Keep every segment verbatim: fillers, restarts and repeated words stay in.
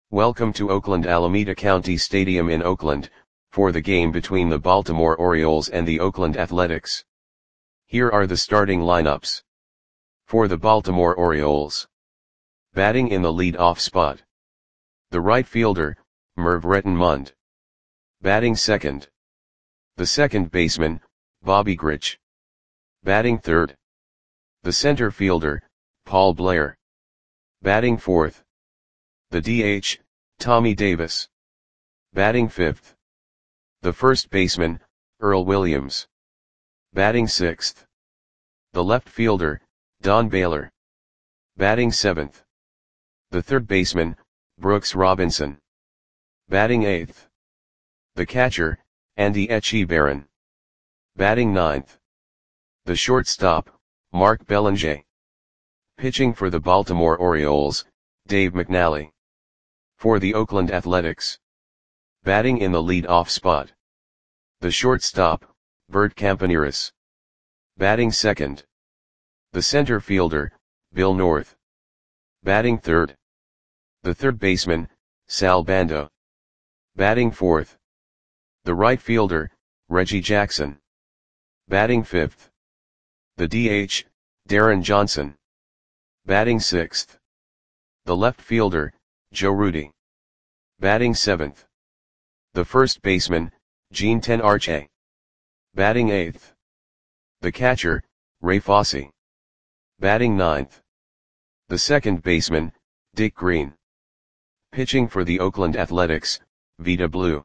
Welcome to Oakland Alameda County Stadium in Oakland, for the game between the Baltimore Orioles and the Oakland Athletics. Here are the starting lineups. For the Baltimore Orioles. Batting in the lead-off spot. The right fielder, Merv Rettenmund. Batting second. The second baseman, Bobby Grich. Batting third. The center fielder, Paul Blair. Batting fourth. The D H, Tommy Davis. Batting fifth. The first baseman, Earl Williams. Batting sixth. The left fielder, Don Baylor. Batting seventh. The third baseman, Brooks Robinson. Batting eighth. The catcher, Andy Etchebarren. Batting ninth. The shortstop, Mark Belanger. Pitching for the Baltimore Orioles, Dave McNally. For the Oakland Athletics. Batting in the lead-off spot. The shortstop, Bert Campaneris. Batting second. The center fielder, Bill North. Batting third. The third baseman, Sal Bando. Batting fourth. The right fielder, Reggie Jackson. Batting fifth. The D H, Darren Johnson. Batting sixth. The left fielder, Joe Rudi. Batting seventh. The first baseman, Gene Tenarche. Batting eighth. The catcher, Ray Fosse. Batting ninth. The second baseman, Dick Green. Pitching for the Oakland Athletics, Vida Blue.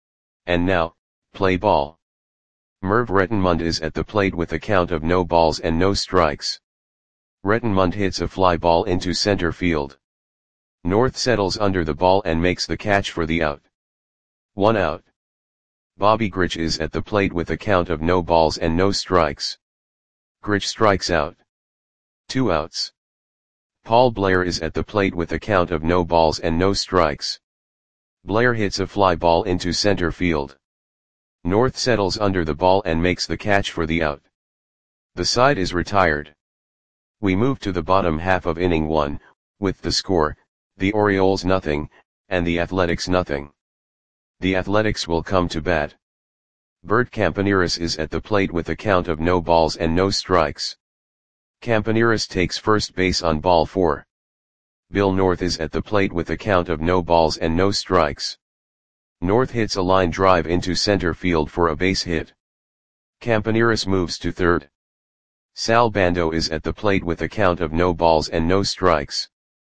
And now, play ball. Merv Rettenmund is at the plate with a count of no balls and no strikes. Rettenmund hits a fly ball into center field. North settles under the ball and makes the catch for the out. One out. Bobby Grich is at the plate with a count of no balls and no strikes. Grich strikes out. Two outs. Paul Blair is at the plate with a count of no balls and no strikes. Blair hits a fly ball into center field. North settles under the ball and makes the catch for the out. The side is retired. We move to the bottom half of inning one, with the score, the Orioles nothing, and the Athletics nothing. The Athletics will come to bat. Bert Campaneris is at the plate with a count of no balls and no strikes. Campaneris takes first base on ball four. Bill North is at the plate with a count of no balls and no strikes. North hits a line drive into center field for a base hit. Campaneris moves to third. Sal Bando is at the plate with a count of no balls and no strikes.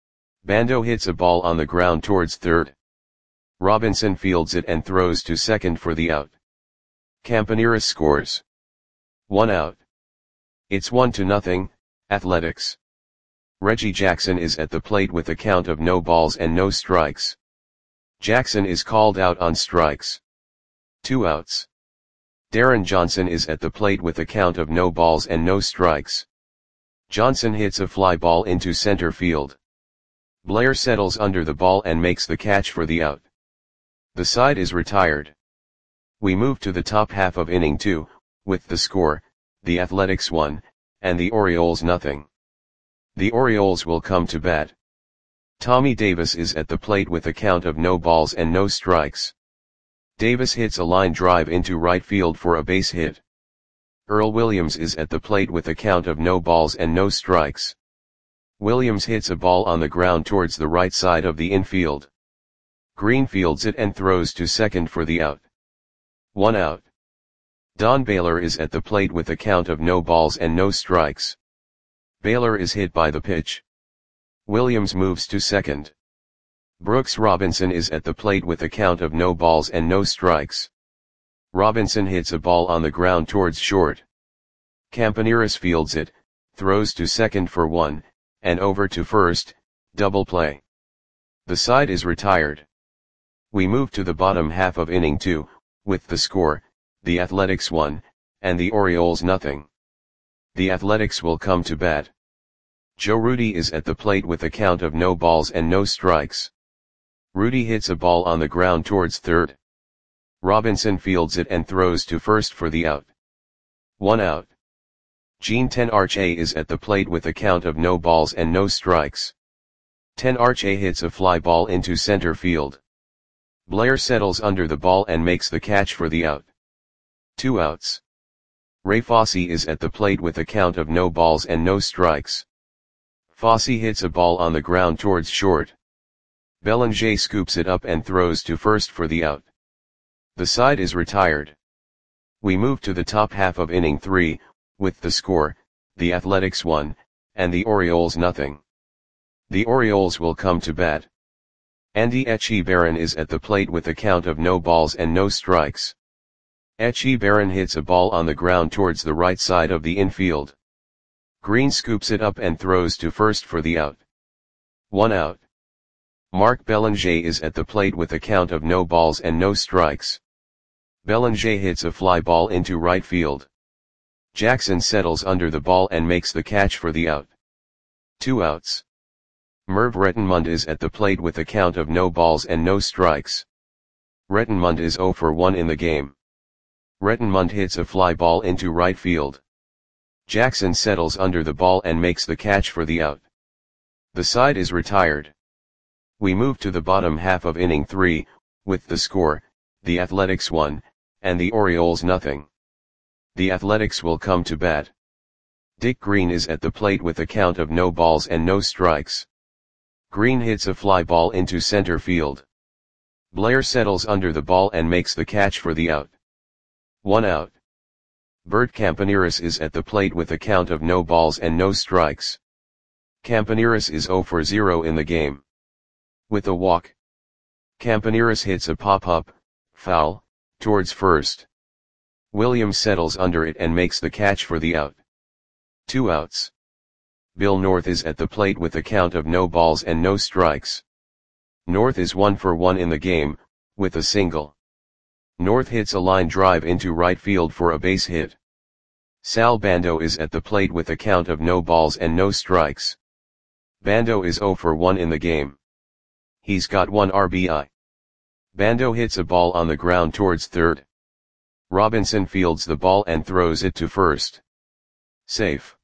Bando hits a ball on the ground towards third. Robinson fields it and throws to second for the out. Campaneris scores. One out. It's one to nothing, Athletics. Reggie Jackson is at the plate with a count of no balls and no strikes. Jackson is called out on strikes. Two outs. Darren Johnson is at the plate with a count of no balls and no strikes. Johnson hits a fly ball into center field. Blair settles under the ball and makes the catch for the out. The side is retired. We move to the top half of inning two, with the score, the Athletics one, and the Orioles nothing. The Orioles will come to bat. Tommy Davis is at the plate with a count of no balls and no strikes. Davis hits a line drive into right field for a base hit. Earl Williams is at the plate with a count of no balls and no strikes. Williams hits a ball on the ground towards the right side of the infield. Green fields it and throws to second for the out. One out. Don Baylor is at the plate with a count of no balls and no strikes. Baylor is hit by the pitch. Williams moves to second. Brooks Robinson is at the plate with a count of no balls and no strikes. Robinson hits a ball on the ground towards short. Campaneris fields it, throws to second for one, and over to first, double play. The side is retired. We move to the bottom half of inning two, with the score, the Athletics one, and the Orioles nothing. The Athletics will come to bat. Joe Rudi is at the plate with a count of no balls and no strikes. Rudi hits a ball on the ground towards third. Robinson fields it and throws to first for the out. One out. Gene Tenarche is at the plate with a count of no balls and no strikes. ten Arche hits a fly ball into center field. Blair settles under the ball and makes the catch for the out. Two outs. Ray Fosse is at the plate with a count of no balls and no strikes. Fosse hits a ball on the ground towards short. Belanger scoops it up and throws to first for the out. The side is retired. We move to the top half of inning three, with the score, the Athletics one, and the Orioles nothing. The Orioles will come to bat. Andy Etchebarren is at the plate with a count of no balls and no strikes. Etchebarren hits a ball on the ground towards the right side of the infield. Green scoops it up and throws to first for the out. One out. Mark Belanger is at the plate with a count of no balls and no strikes. Belanger hits a fly ball into right field. Jackson settles under the ball and makes the catch for the out. Two outs. Merv Rettenmund is at the plate with a count of no balls and no strikes. Rettenmund is oh for one in the game. Rettenmund hits a fly ball into right field. Jackson settles under the ball and makes the catch for the out. The side is retired. We move to the bottom half of inning three, with the score, the Athletics one, and the Orioles nothing. The Athletics will come to bat. Dick Green is at the plate with a count of no balls and no strikes. Green hits a fly ball into center field. Blair settles under the ball and makes the catch for the out. One out. Bert Campaneris is at the plate with a count of no balls and no strikes. Campaneris is oh for zero in the game. With a walk, Campaneris hits a pop-up, foul, towards first. Williams settles under it and makes the catch for the out. Two outs. Bill North is at the plate with a count of no balls and no strikes. North is one for one in the game, with a single. North hits a line drive into right field for a base hit. Sal Bando is at the plate with a count of no balls and no strikes. Bando is oh for one in the game. He's got one R B I. Bando hits a ball on the ground towards third. Robinson fields the ball and throws it to first. Safe.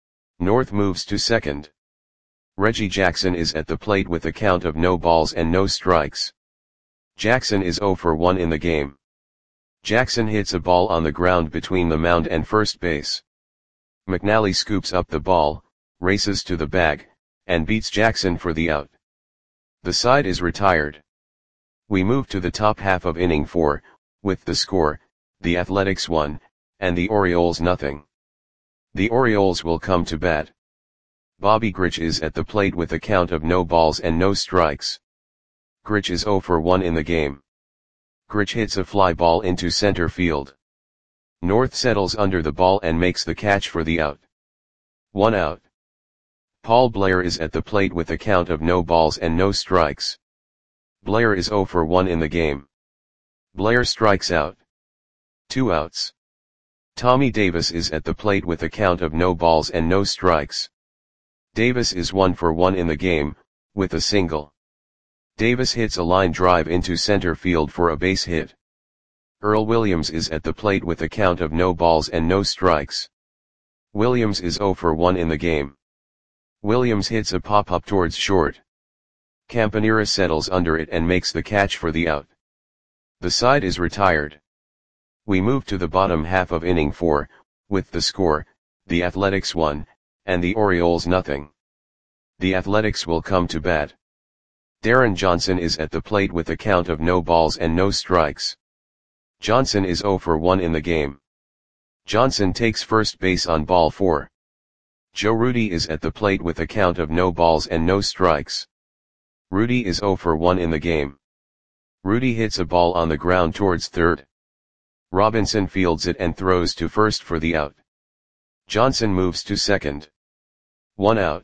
North moves to second. Reggie Jackson is at the plate with a count of no balls and no strikes. Jackson is oh for one in the game. Jackson hits a ball on the ground between the mound and first base. McNally scoops up the ball, races to the bag, and beats Jackson for the out. The side is retired. We move to the top half of inning four, with the score, the Athletics one, and the Orioles nothing. The Orioles will come to bat. Bobby Grich is at the plate with a count of no balls and no strikes. Grich is oh for one in the game. Grich hits a fly ball into center field. North settles under the ball and makes the catch for the out. One out. Paul Blair is at the plate with a count of no balls and no strikes. Blair is oh for one in the game. Blair strikes out. Two outs. Tommy Davis is at the plate with a count of no balls and no strikes. Davis is one for one in the game, with a single. Davis hits a line drive into center field for a base hit. Earl Williams is at the plate with a count of no balls and no strikes. Williams is oh for one in the game. Williams hits a pop-up towards short. Campanera settles under it and makes the catch for the out. The side is retired. We move to the bottom half of inning four, with the score, the Athletics one, and the Orioles nothing. The Athletics will come to bat. Darren Johnson is at the plate with a count of no balls and no strikes. Johnson is oh for one in the game. Johnson takes first base on ball four. Joe Rudy is at the plate with a count of no balls and no strikes. Rudy is oh for one in the game. Rudy hits a ball on the ground towards third. Robinson fields it and throws to first for the out. Johnson moves to second. One out.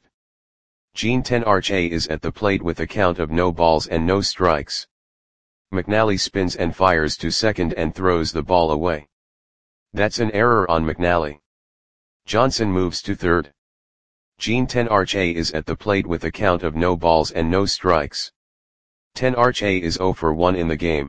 Gene Tenarche is at the plate with a count of no balls and no strikes. McNally spins and fires to second and throws the ball away. That's an error on McNally. Johnson moves to third. Gene Tenarche is at the plate with a count of no balls and no strikes. Tenarche is oh for one in the game.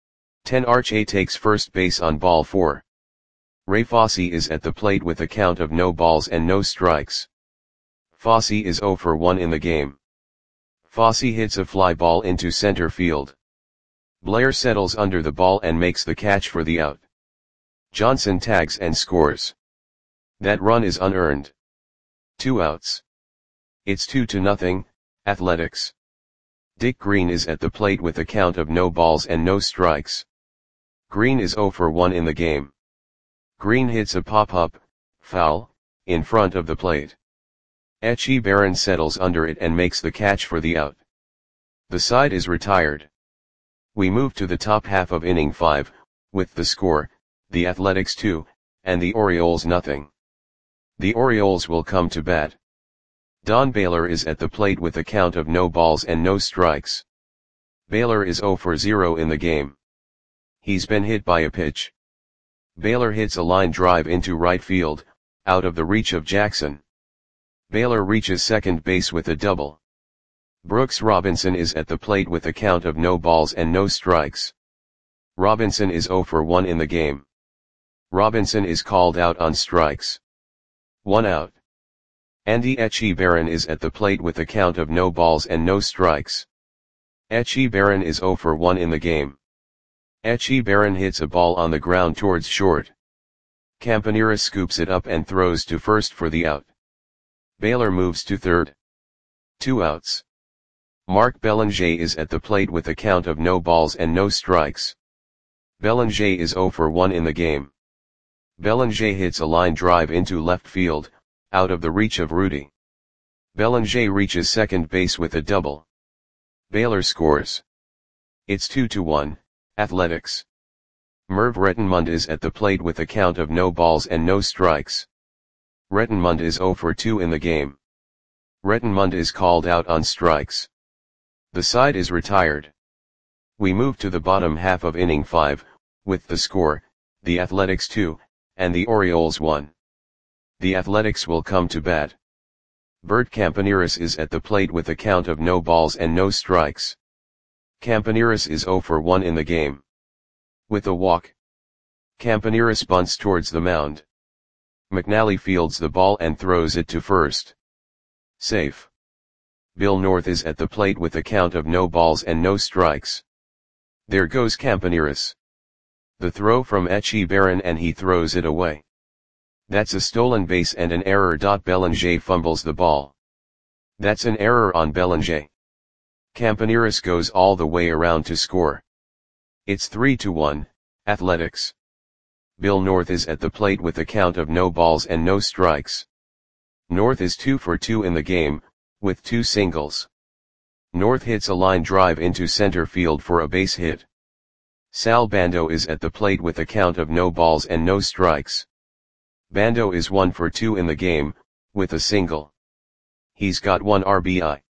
Tenarche takes first base on ball four. Ray Fosse is at the plate with a count of no balls and no strikes. Fosse is oh for one in the game. Fosse hits a fly ball into center field. Blair settles under the ball and makes the catch for the out. Johnson tags and scores. That run is unearned. Two outs. It's two to nothing, Athletics. Dick Green is at the plate with a count of no balls and no strikes. Green is oh for one in the game. Green hits a pop-up, foul, in front of the plate. Etchy Barron settles under it and makes the catch for the out. The side is retired. We move to the top half of inning five, with the score, the Athletics two, and the Orioles nothing. The Orioles will come to bat. Don Baylor is at the plate with a count of no balls and no strikes. Baylor is oh for zero in the game. He's been hit by a pitch. Baylor hits a line drive into right field, out of the reach of Jackson. Baylor reaches second base with a double. Brooks Robinson is at the plate with a count of no balls and no strikes. Robinson is oh for one in the game. Robinson is called out on strikes. One out. Andy Etchy Barron is at the plate with a count of no balls and no strikes. Etchy Barron is oh for one in the game. Etchy Barron hits a ball on the ground towards short. Campanera scoops it up and throws to first for the out. Baylor moves to third. Two outs. Mark Belanger is at the plate with a count of no balls and no strikes. Belanger is oh for one in the game. Belanger hits a line drive into left field, out of the reach of Rudy. Belanger reaches second base with a double. Baylor scores. It's two to one, Athletics. Merv Rettenmund is at the plate with a count of no balls and no strikes. Rettenmund is oh for two in the game. Rettenmund is called out on strikes. The side is retired. We move to the bottom half of inning five, with the score, the Athletics two, and the Orioles one. The Athletics will come to bat. Bert Campaneris is at the plate with a count of no balls and no strikes. Campaneris is oh for one in the game. With a walk. Campaneris bunts towards the mound. McNally fields the ball and throws it to first. Safe. Bill North is at the plate with a count of no balls and no strikes. There goes Campaneris. The throw from Etchy Barron and he throws it away. That's a stolen base and an error. Belanger fumbles the ball. That's an error on Belanger. Campaneris goes all the way around to score. It's three to one, Athletics. Bill North is at the plate with a count of no balls and no strikes. North is two for two in the game, with two singles. North hits a line drive into center field for a base hit. Sal Bando is at the plate with a count of no balls and no strikes. Bando is one for two in the game, with a single. He's got one R B I.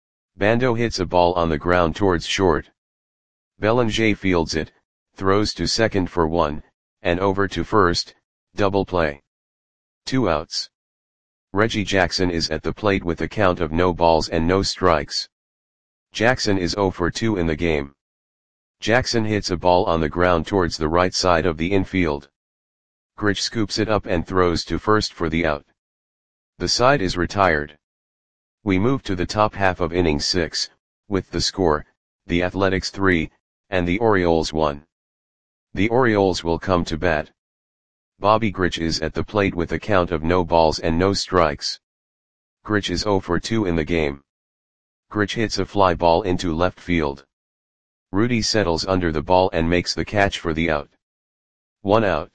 Bando hits a ball on the ground towards short. Belanger fields it, throws to second for one, and over to first, double play. Two outs. Reggie Jackson is at the plate with a count of no balls and no strikes. Jackson is oh for two in the game. Jackson hits a ball on the ground towards the right side of the infield. Grich scoops it up and throws to first for the out. The side is retired. We move to the top half of inning six, with the score, the Athletics three, and the Orioles one. The Orioles will come to bat. Bobby Grich is at the plate with a count of no balls and no strikes. Grich is oh for two in the game. Grich hits a fly ball into left field. Rudy settles under the ball and makes the catch for the out. One out.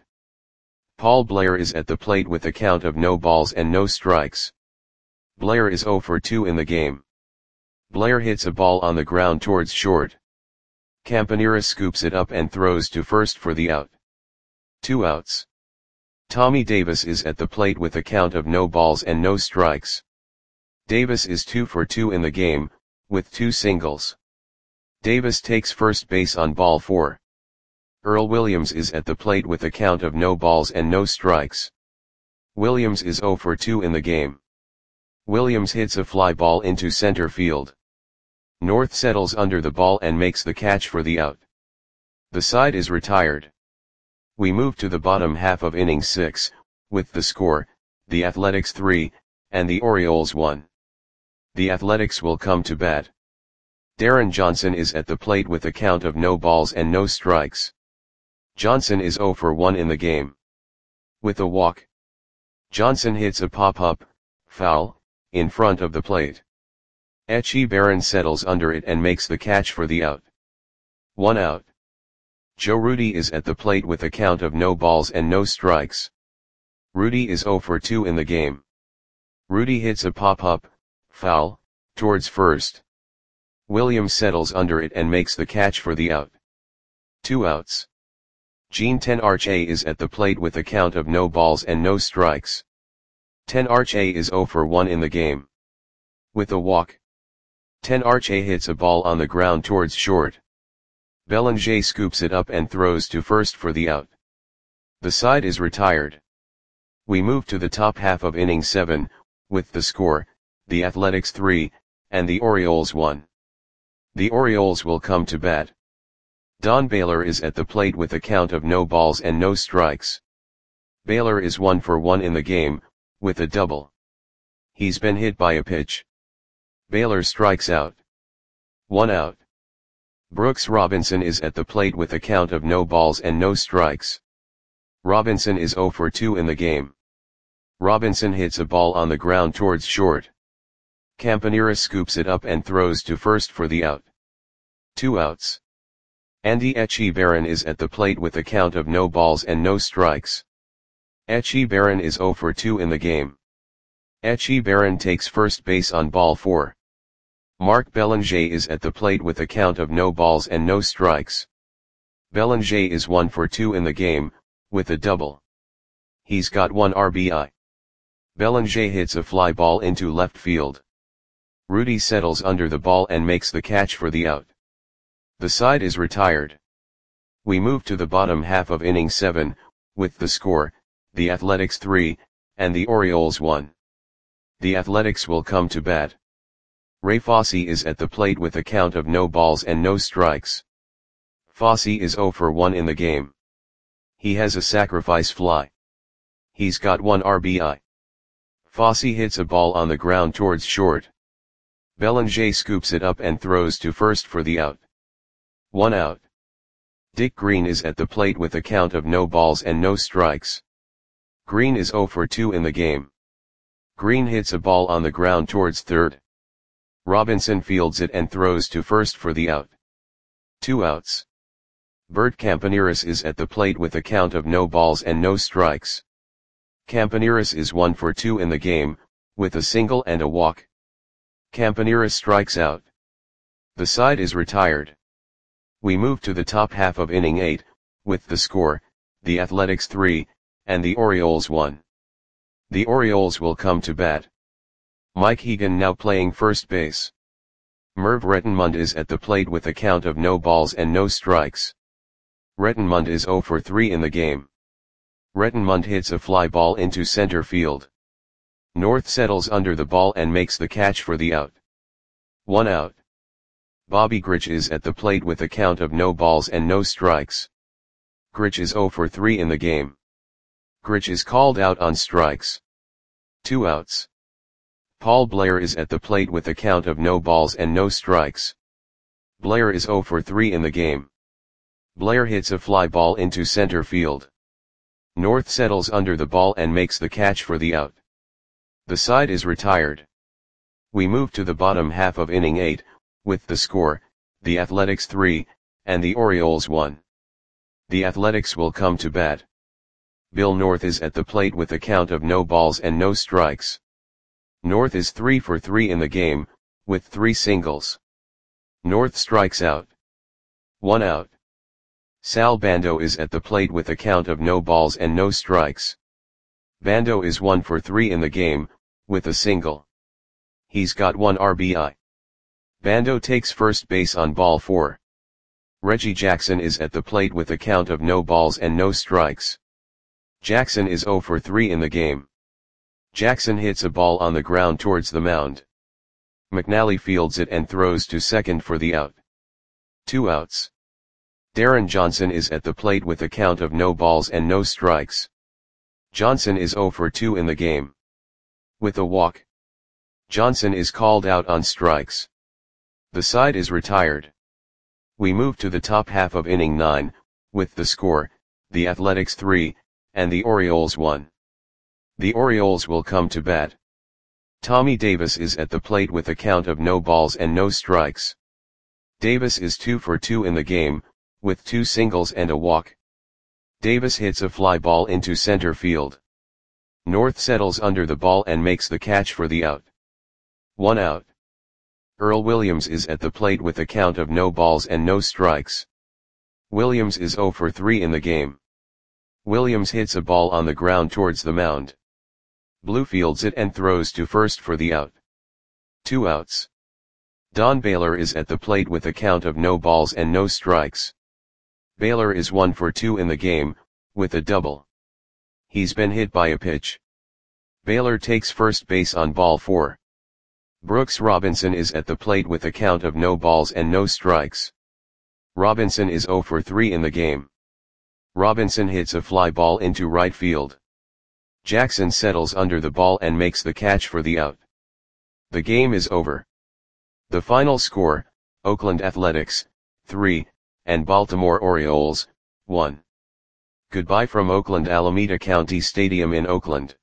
Paul Blair is at the plate with a count of no balls and no strikes. Blair is oh for two in the game. Blair hits a ball on the ground towards short. Campanera scoops it up and throws to first for the out. Two outs. Tommy Davis is at the plate with a count of no balls and no strikes. Davis is two for two in the game, with two singles. Davis takes first base on ball four. Earl Williams is at the plate with a count of no balls and no strikes. Williams is oh for two in the game. Williams hits a fly ball into center field. North settles under the ball and makes the catch for the out. The side is retired. We move to the bottom half of inning six, with the score, the Athletics three, and the Orioles one. The Athletics will come to bat. Darren Johnson is at the plate with a count of no balls and no strikes. Johnson is zero for one in the game. With a walk, Johnson hits a pop-up, foul, in front of the plate. Echi Barron settles under it and makes the catch for the out. One out. Joe Rudi is at the plate with a count of no balls and no strikes. Rudi is zero for two in the game. Rudi hits a pop-up, foul, towards first. Williams settles under it and makes the catch for the out. Two outs. Gene Tenarche is at the plate with a count of no balls and no strikes. Tenarche is zero for one in the game. With a walk, Tenarche hits a ball on the ground towards short. Belanger scoops it up and throws to first for the out. The side is retired. We move to the top half of inning seven, with the score, the Athletics three, and the Orioles one. The Orioles will come to bat. Don Baylor is at the plate with a count of no balls and no strikes. Baylor is one for one in the game, with a double. He's been hit by a pitch. Baylor strikes out. One out. Brooks Robinson is at the plate with a count of no balls and no strikes. Robinson is zero for two in the game. Robinson hits a ball on the ground towards short. Campaneris scoops it up and throws to first for the out. Two outs. Andy Echi Barron is at the plate with a count of no balls and no strikes. Echi Barron is zero for two in the game. Echi Barron takes first base on ball four. Mark Belanger is at the plate with a count of no balls and no strikes. Belanger is one for two in the game, with a double. He's got one R B I. Belanger hits a fly ball into left field. Rudi settles under the ball and makes the catch for the out. The side is retired. We move to the bottom half of inning seven, with the score, the Athletics three, and the Orioles one. The Athletics will come to bat. Ray Fosse is at the plate with a count of no balls and no strikes. Fosse is zero for one in the game. He has a sacrifice fly. He's got one R B I. Fosse hits a ball on the ground towards short. Belanger scoops it up and throws to first for the out. One out. Dick Green is at the plate with a count of no balls and no strikes. Green is zero for two in the game. Green hits a ball on the ground towards third. Robinson fields it and throws to first for the out. Two outs. Bert Campaneris is at the plate with a count of no balls and no strikes. Campaneris is one for two in the game, with a single and a walk. Campaneris strikes out. The side is retired. We move to the top half of inning eight, with the score, the Athletics three, and the Orioles one. The Orioles will come to bat. Mike Hegan now playing first base. Merv Rettenmund is at the plate with a count of no balls and no strikes. Rettenmund is zero for three in the game. Rettenmund hits a fly ball into center field. North settles under the ball and makes the catch for the out. One out. Bobby Grich is at the plate with a count of no balls and no strikes. Grich is zero for three in the game. Grich is called out on strikes. Two outs. Paul Blair is at the plate with a count of no balls and no strikes. Blair is zero for three in the game. Blair hits a fly ball into center field. North settles under the ball and makes the catch for the out. The side is retired. We move to the bottom half of inning eight, with the score, the Athletics three, and the Orioles one. The Athletics will come to bat. Bill North is at the plate with a count of no balls and no strikes. North is three for three in the game, with three singles. North strikes out. One out. Sal Bando is at the plate with a count of no balls and no strikes. Bando is one for three in the game, with a single. He's got one R B I. Bando takes first base on ball four. Reggie Jackson is at the plate with a count of no balls and no strikes. Jackson is zero for three in the game. Jackson hits a ball on the ground towards the mound. McNally fields it and throws to second for the out. Two outs. Darren Johnson is at the plate with a count of no balls and no strikes. Johnson is zero for two in the game. With a walk, Johnson is called out on strikes. The side is retired. We move to the top half of inning nine, with the score, the Athletics three, and the Orioles one. The Orioles will come to bat. Tommy Davis is at the plate with a count of no balls and no strikes. Davis is two for two in the game, with two singles and a walk. Davis hits a fly ball into center field. North settles under the ball and makes the catch for the out. One out. Earl Williams is at the plate with a count of no balls and no strikes. Williams is zero for three in the game. Williams hits a ball on the ground towards the mound. Blue fields it and throws to first for the out. Two outs. Don Baylor is at the plate with a count of no balls and no strikes. Baylor is one for two in the game, with a double. He's been hit by a pitch. Baylor takes first base on ball four. Brooks Robinson is at the plate with a count of no balls and no strikes. Robinson is zero for three in the game. Robinson hits a fly ball into right field. Jackson settles under the ball and makes the catch for the out. The game is over. The final score, Oakland Athletics, three, and Baltimore Orioles, one. Goodbye from Oakland Alameda County Stadium in Oakland.